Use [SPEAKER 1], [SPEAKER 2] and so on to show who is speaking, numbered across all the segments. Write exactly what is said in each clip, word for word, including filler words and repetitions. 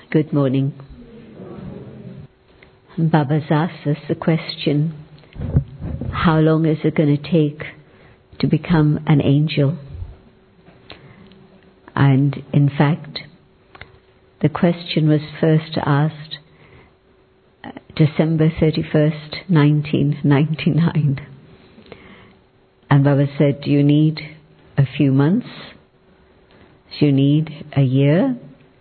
[SPEAKER 1] Good morning. Baba's asked us the question, how long is it going to take to become an angel? And in fact, the question was first asked December thirty-first, nineteen ninety-nine. And Baba said, do you need a few months? Do you need a year?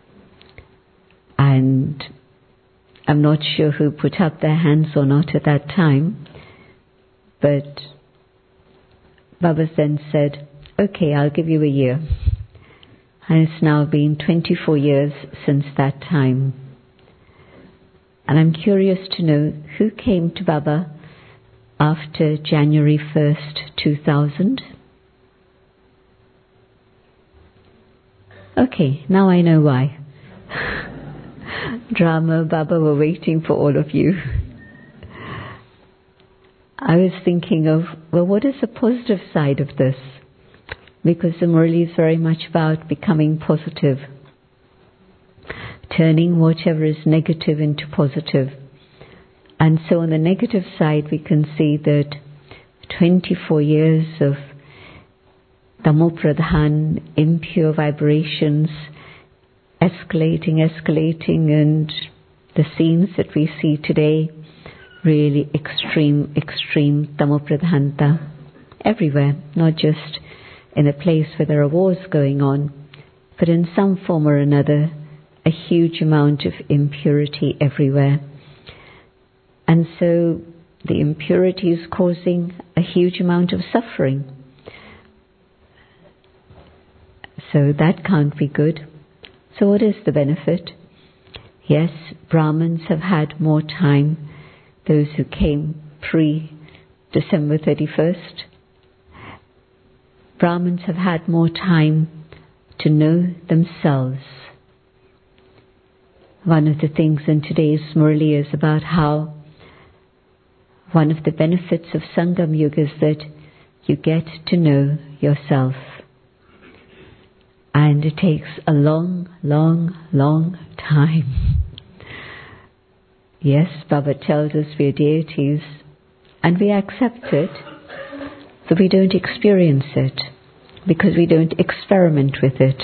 [SPEAKER 1] And I'm not sure who put up their hands or not at that time, but Baba then said, okay, I'll give you a year. And it's now been twenty-four years since that time. And I'm curious to know who came to Baba after January first, two thousand? Okay, now I know why. Drama, Baba were waiting for all of you. I was thinking of, well, what is the positive side of this? Because the Murali is very much about becoming positive, turning whatever is negative into positive. And so on the negative side, we can see that twenty-four years of Tamopradhan, impure vibrations, escalating, escalating, and the scenes that we see today, really extreme, extreme Tamopradhanta everywhere, not just in a place where there are wars going on, but in some form or another, a huge amount of impurity everywhere. And so the impurity is causing a huge amount of suffering. So that can't be good. So what is the benefit? Yes, Brahmins have had more time, those who came pre-December thirty-first. Brahmins have had more time to know themselves. One of the things in today's Murali is about how one of the benefits of Sangam Yuga is that you get to know yourself. And it takes a long, long, long time. Yes, Baba tells us we are deities and we accept it, but we don't experience it because we don't experiment with it.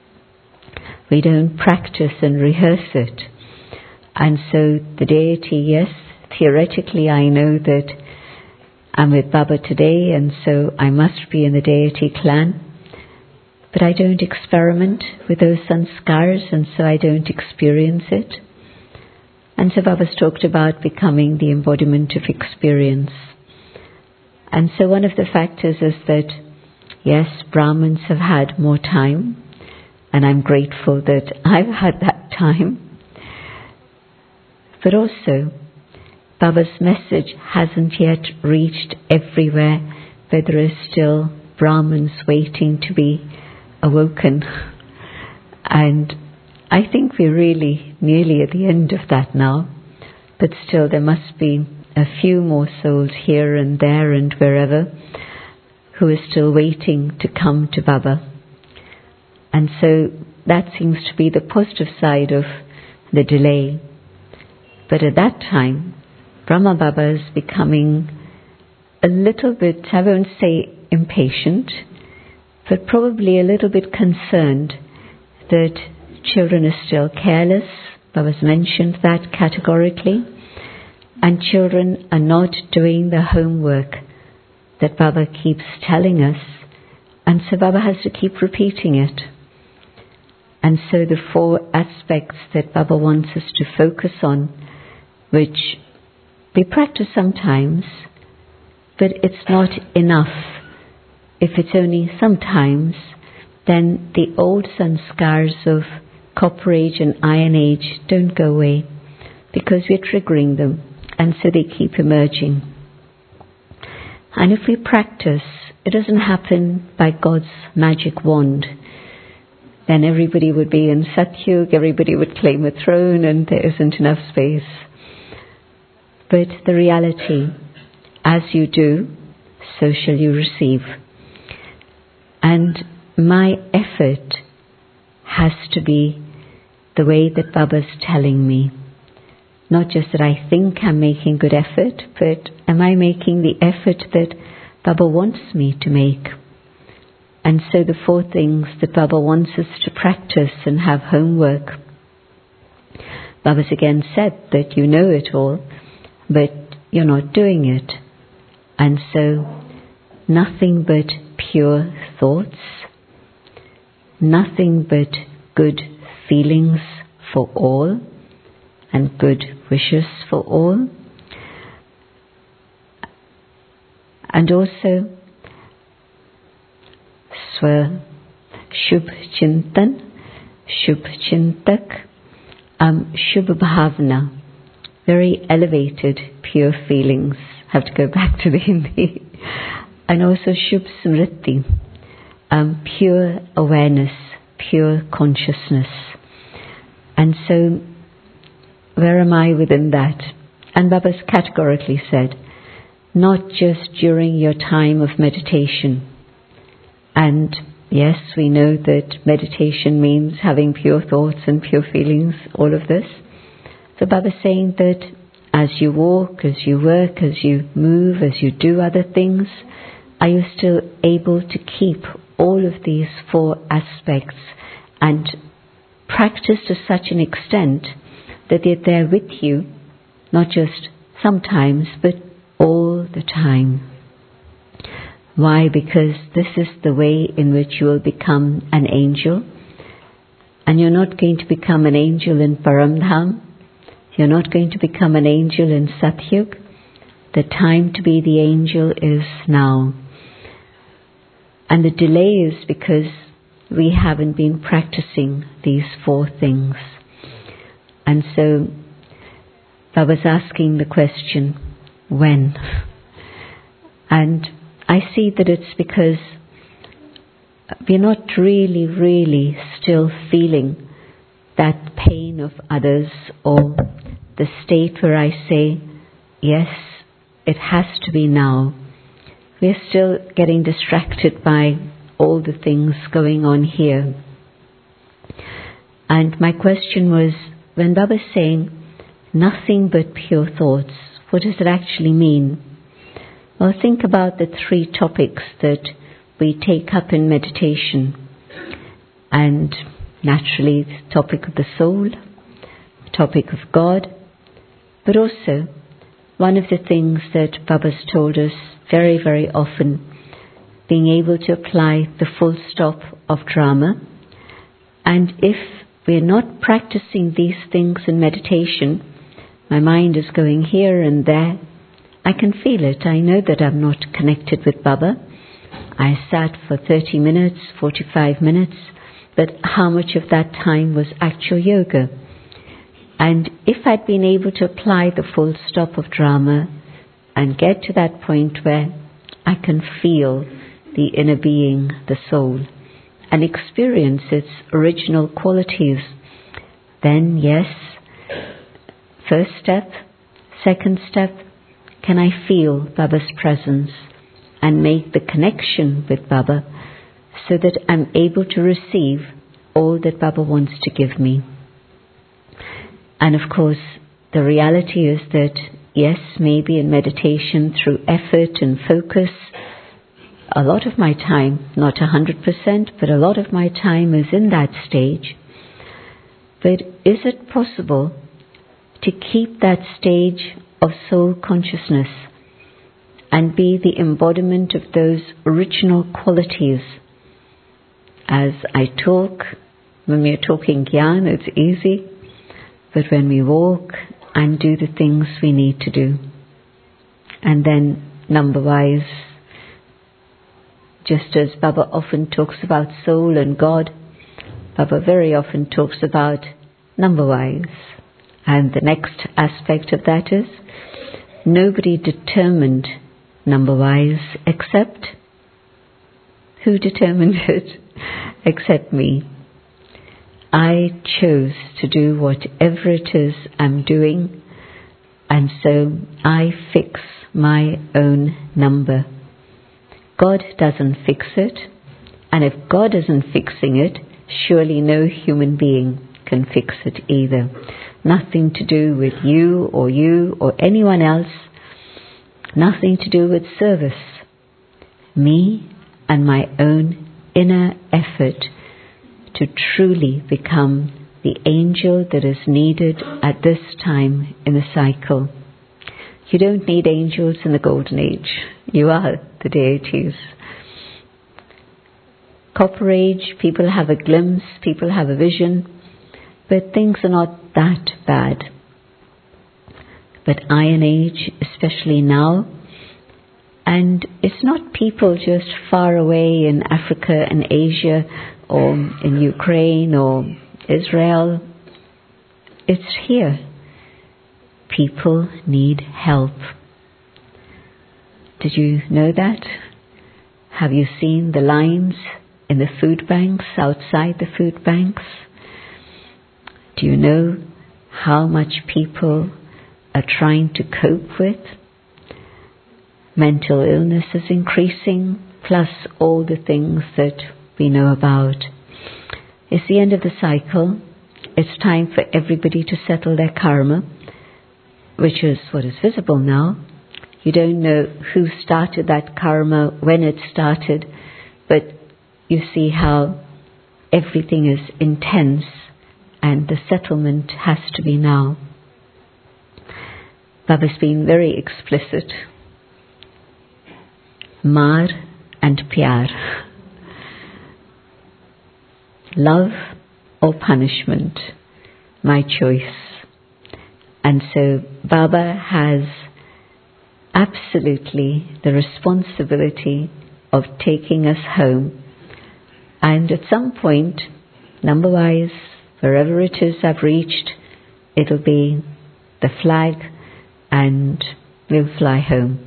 [SPEAKER 1] We don't practice and rehearse it. And so the deity, yes, theoretically I know that I'm with Baba today and so I must be in the deity clan. But I don't experiment with those sanskars and so I don't experience it. And so Baba's talked about becoming the embodiment of experience. And so one of the factors is that, yes, Brahmins have had more time, and I'm grateful that I've had that time. But also, Baba's message hasn't yet reached everywhere where there is still Brahmins waiting to be awoken. And I think we're really nearly at the end of that now, but still there must be a few more souls here and there and wherever who are still waiting to come to Baba. And so that seems to be the positive side of the delay. But at that time, Brahma Baba is becoming a little bit, I won't say impatient, but probably a little bit concerned that children are still careless. Baba's mentioned that categorically. And children are not doing the homework that Baba keeps telling us. And so Baba has to keep repeating it. And so the four aspects that Baba wants us to focus on, which we practice sometimes, but it's not enough. If it's only sometimes, then the old sanskars of Copper Age and Iron Age don't go away because we're triggering them, and so they keep emerging. And if we practice, it doesn't happen by God's magic wand. Then everybody would be in Satyug, everybody would claim a throne, and there isn't enough space. But the reality, as you do, so shall you receive. And my effort has to be the way that Baba's telling me. Not just that I think I'm making good effort, but am I making the effort that Baba wants me to make? And so the four things that Baba wants us to practice and have homework. Baba's again said that you know it all, but you're not doing it. And so nothing but pure thoughts, nothing but good feelings for all and good wishes for all. And also Swa Shubh Chintan, Shubh Chintak, um, Shubh Bhavna, very elevated, pure feelings. Have to go back to the Hindi. And also Shubh Smriti, um, pure awareness, pure consciousness. And so, where am I within that? And Baba's categorically said, not just during your time of meditation. And yes, we know that meditation means having pure thoughts and pure feelings, all of this. So Baba's saying that as you walk, as you work, as you move, as you do other things, are you still able to keep all of these four aspects and practice to such an extent that they're there with you, not just sometimes, but all the time? Why? Because this is the way in which you will become an angel. And you're not going to become an angel in Paramdham. You're not going to become an angel in Satyug. The time to be the angel is now. And the delay is because we haven't been practicing these four things. And so Baba's asking the question, when? And I see that it's because we're not really, really still feeling that pain of others, or the state where I say, yes, it has to be now. We're still getting distracted by all the things going on here. And my question was, when Baba's saying nothing but pure thoughts, what does it actually mean? Well, think about the three topics that we take up in meditation. And naturally, the topic of the soul, the topic of God, but also one of the things that Baba's told us very, very often, being able to apply the full stop of drama. And if we're not practicing these things in meditation, my mind is going here and there. I can feel it. I know that I'm not connected with Baba. I sat for thirty minutes, forty-five minutes, but how much of that time was actual yoga? And if I'd been able to apply the full stop of drama and get to that point where I can feel the inner being, the soul, and experience its original qualities, then yes, first step, second step, can I feel Baba's presence and make the connection with Baba so that I'm able to receive all that Baba wants to give me. And of course, the reality is that, yes, maybe in meditation through effort and focus, a lot of my time, not one hundred percent, but a lot of my time is in that stage. But is it possible to keep that stage of soul consciousness and be the embodiment of those original qualities? As I talk, when we're talking Gyan, it's easy, but when we walk and do the things we need to do. And then, number-wise, just as Baba often talks about soul and God, Baba very often talks about number-wise. And the next aspect of that is, nobody determined number-wise except, who determined it? Except me. I chose to do whatever it is I'm doing, and so I fix my own number. God doesn't fix it, and if God isn't fixing it, surely no human being can fix it either. Nothing to do with you or you or anyone else. Nothing to do with service. Me and my own inner effort to truly become the angel that is needed at this time in the cycle. You don't need angels in the golden age. You are the deities. Copper age, people have a glimpse, people have a vision, but things are not that bad. But Iron Age, especially now, and it's not people just far away in Africa and Asia or in Ukraine or Israel. It's here. People need help. Did you know that? Have you seen the lines in the food banks, outside the food banks? Do you know how much people are trying to cope with? Mental illness is increasing, plus all the things that we know about. It's the end of the cycle. It's time for everybody to settle their karma, which is what is visible now. You don't know who started that karma, when it started, but you see how everything is intense and the settlement has to be now. Baba's been very explicit. Maar and Pyar. Love or punishment, my choice. And so Baba has absolutely the responsibility of taking us home. And at some point, number-wise, wherever it is I've reached, it'll be the flag and we'll fly home.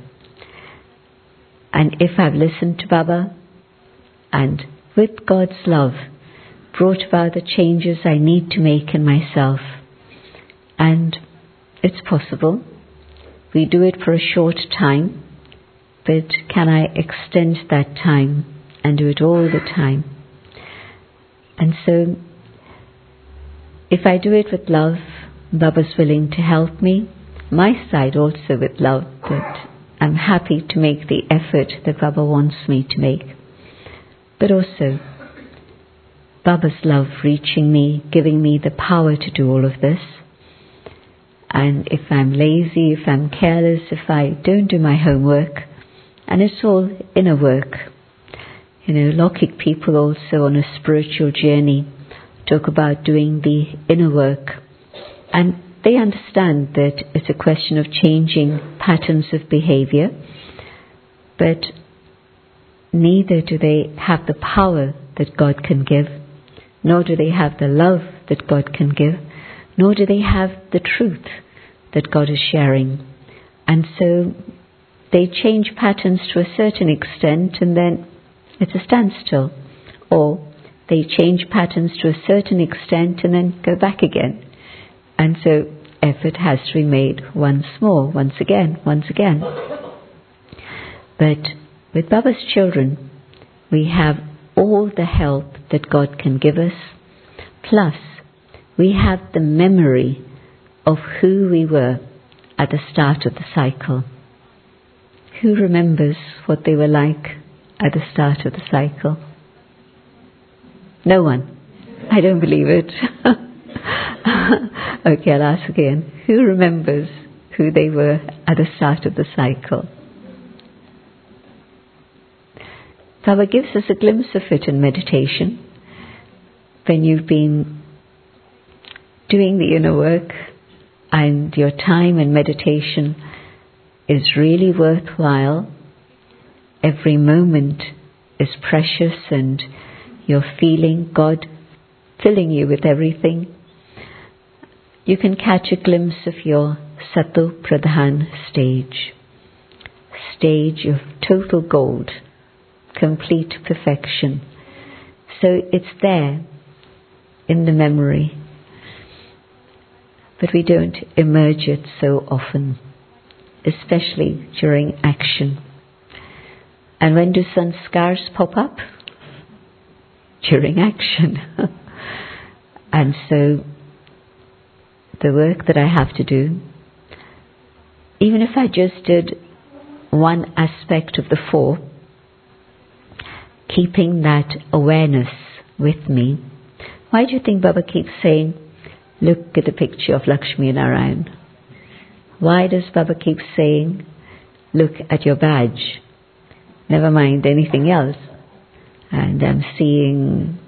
[SPEAKER 1] And if I've listened to Baba and with God's love brought about the changes I need to make in myself, and it's possible, we do it for a short time, but can I extend that time and do it all the time? And so, if I do it with love, Baba's willing to help me, my side also with love, that I'm happy to make the effort that Baba wants me to make. But also, Baba's love reaching me, giving me the power to do all of this. And if I'm lazy, if I'm careless, if I don't do my homework, and it's all inner work. You know, Lokik people also on a spiritual journey talk about doing the inner work. And they understand that it's a question of changing patterns of behavior, but neither do they have the power that God can give, nor do they have the love that God can give, nor do they have the truth that God is sharing. And so they change patterns to a certain extent and then it's a standstill. Or they change patterns to a certain extent and then go back again. And so effort has to be made once more, once again, once again. But with Baba's children, we have all the help that God can give us, plus we have the memory of who we were at the start of the cycle. Who remembers what they were like at the start of the cycle? No one. I don't believe it. Okay, I'll ask again. Who remembers who they were at the start of the cycle? Baba gives us a glimpse of it in meditation. When you've been doing the inner work and your time in meditation is really worthwhile, every moment is precious and you're feeling God filling you with everything, you can catch a glimpse of your Sato Pradhan stage. Stage of total gold, complete perfection. So it's there in the memory, but we don't emerge it so often, especially during action. And when do sanskars pop up? During action. And so the work that I have to do, even if I just did one aspect of the four, keeping that awareness with me. Why do you think Baba keeps saying, look at the picture of Lakshmi Narayan? Why does Baba keep saying, look at your badge? Never mind anything else. And I'm seeing,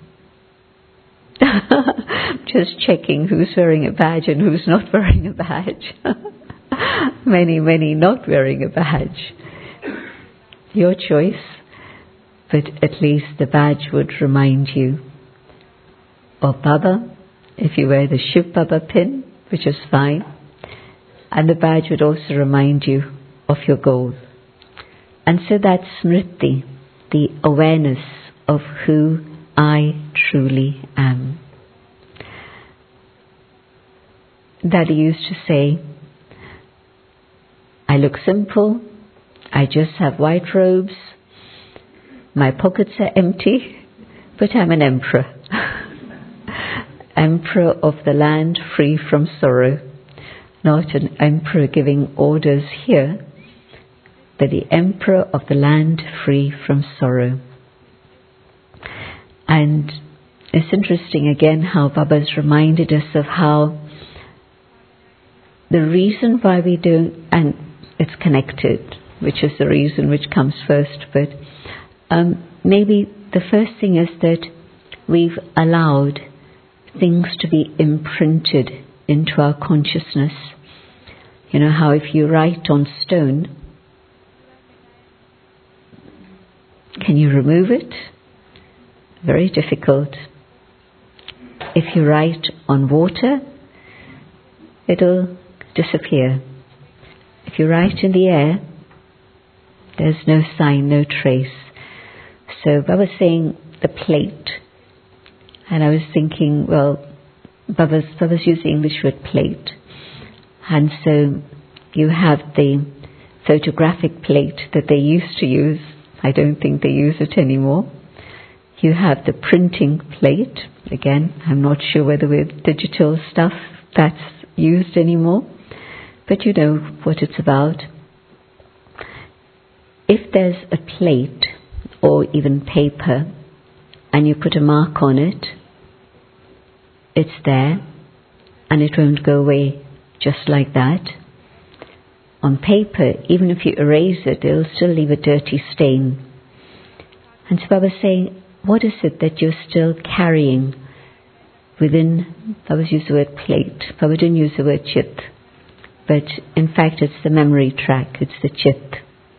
[SPEAKER 1] just checking who's wearing a badge and who's not wearing a badge. Many, many not wearing a badge. Your choice, but at least the badge would remind you of Baba. If you wear the Shiv Baba pin, which is fine, and the badge would also remind you of your goal. And so that smriti, the awareness of who I truly am. Daddy used to say, I look simple, I just have white robes, my pockets are empty, but I'm an emperor. Emperor of the land free from sorrow. Not an emperor giving orders here, but the emperor of the land free from sorrow. And it's interesting again how Baba's reminded us of how the reason why we don't, and it's connected, which is the reason which comes first, but um, maybe the first thing is that we've allowed things to be imprinted into our consciousness. You know how if you write on stone, can you remove it? Very difficult. If you write on water, it'll disappear. If you write in the air, there's no sign, no trace. So Baba's saying the plate. And I was thinking, well, Baba's, Baba's using the English word plate. And so you have the photographic plate that they used to use. I don't think they use it anymore. You have the printing plate. Again, I'm not sure whether with digital stuff that's used anymore. But you know what it's about. If there's a plate or even paper and you put a mark on it, it's there and it won't go away just like that. On paper, even if you erase it, it'll still leave a dirty stain. And so Baba's saying, what is it that you're still carrying within? Baba's used the word plate. Baba didn't use the word chit. But in fact, it's the memory track. It's the chit.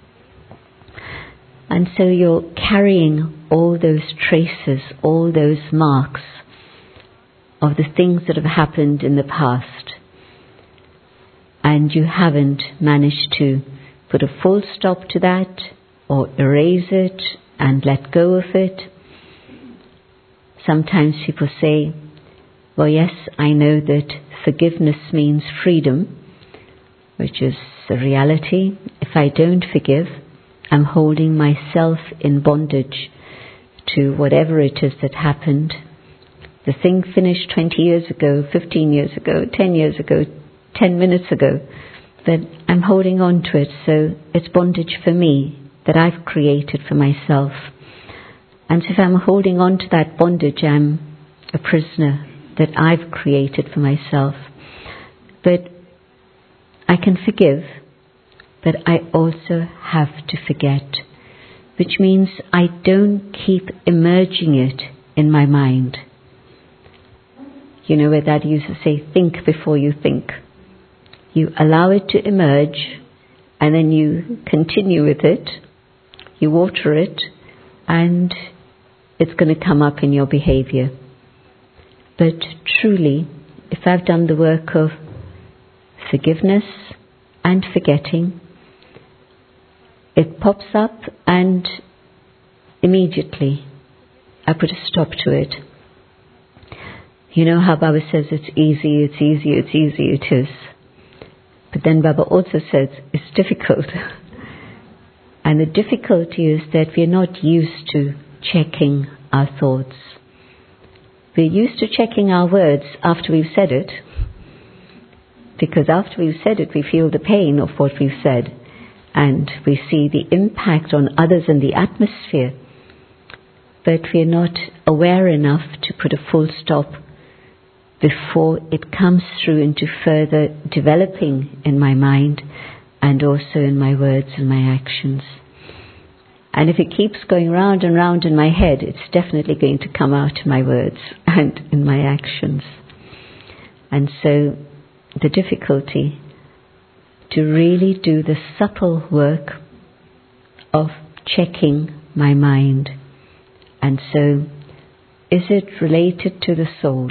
[SPEAKER 1] And so you're carrying all those traces, all those marks of the things that have happened in the past. And you haven't managed to put a full stop to that or erase it and let go of it. Sometimes people say, well, yes, I know that forgiveness means freedom, which is the reality. If I don't forgive, I'm holding myself in bondage to whatever it is that happened. The thing finished twenty years ago, fifteen years ago, ten years ago, ten minutes ago, but I'm holding on to it, so it's bondage for me that I've created for myself. And so if I'm holding on to that bondage, I'm a prisoner that I've created for myself. But I can forgive, but I also have to forget, which means I don't keep emerging it in my mind. You know where Dad used to say, think before you think. You allow it to emerge and then you continue with it, you water it, and it's going to come up in your behavior. But truly, if I've done the work of forgiveness and forgetting, it pops up and immediately I put a stop to it. You know how Baba says it's easy, it's easy, it's easy, it is. But then Baba also says it's difficult. And the difficulty is that we're not used to checking our thoughts. We're used to checking our words after we've said it. Because after we've said it, we feel the pain of what we've said. And we see the impact on others in the atmosphere. But we're not aware enough to put a full stop before it comes through into further developing in my mind and also in my words and my actions. And if it keeps going round and round in my head, it's definitely going to come out in my words and in my actions. And so the difficulty to really do the subtle work of checking my mind. And so, is it related to the soul?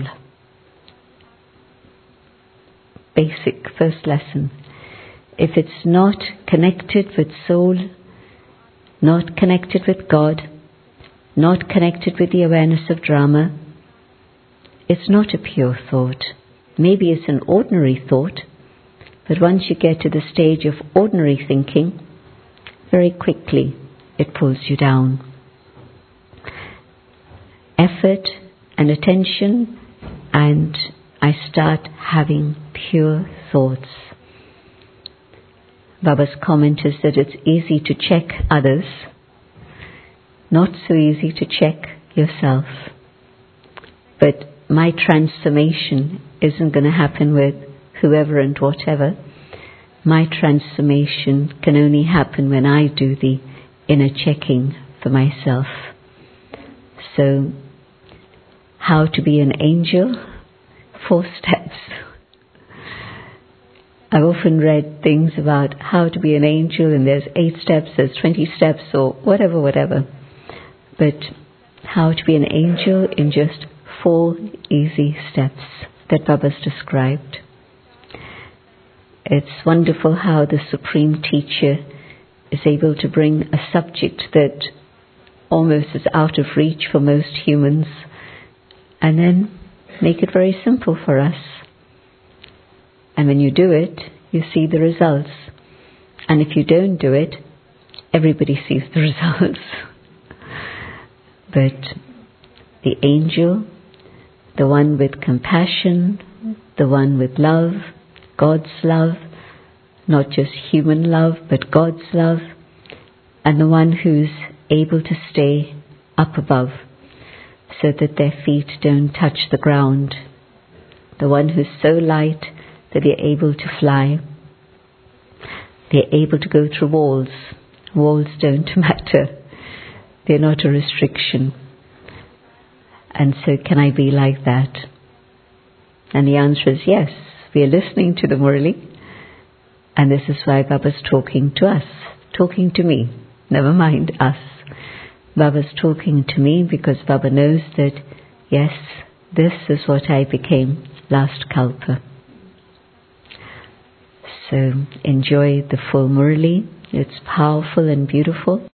[SPEAKER 1] Basic first lesson. If it's not connected with soul, not connected with God, not connected with the awareness of drama, it's not a pure thought. Maybe it's an ordinary thought, but once you get to the stage of ordinary thinking, very quickly it pulls you down. Effort and attention, and I start having pure thoughts. Baba's comment is that it's easy to check others, not so easy to check yourself. But my transformation isn't going to happen with whoever and whatever. My transformation can only happen when I do the inner checking for myself. So, how to be an angel? Four steps. I've often read things about how to be an angel, and there's eight steps, there's twenty steps, or whatever, whatever. But how to be an angel in just four easy steps that Baba's described. It's wonderful how the Supreme Teacher is able to bring a subject that almost is out of reach for most humans, and then make it very simple for us. And when you do it, you see the results. And if you don't do it, everybody sees the results. But the angel, the one with compassion, the one with love, God's love, not just human love, but God's love, and the one who's able to stay up above so that their feet don't touch the ground. The one who's so light that they're able to fly. They're able to go through walls. Walls don't matter. They're not a restriction. And so can I be like that? And the answer is yes. We are listening to the Murali. And this is why Baba's talking to us. Talking to me. Never mind us. Baba's talking to me because Baba knows that, yes, this is what I became last Kalpa. So enjoy the full Murali. It's powerful and beautiful.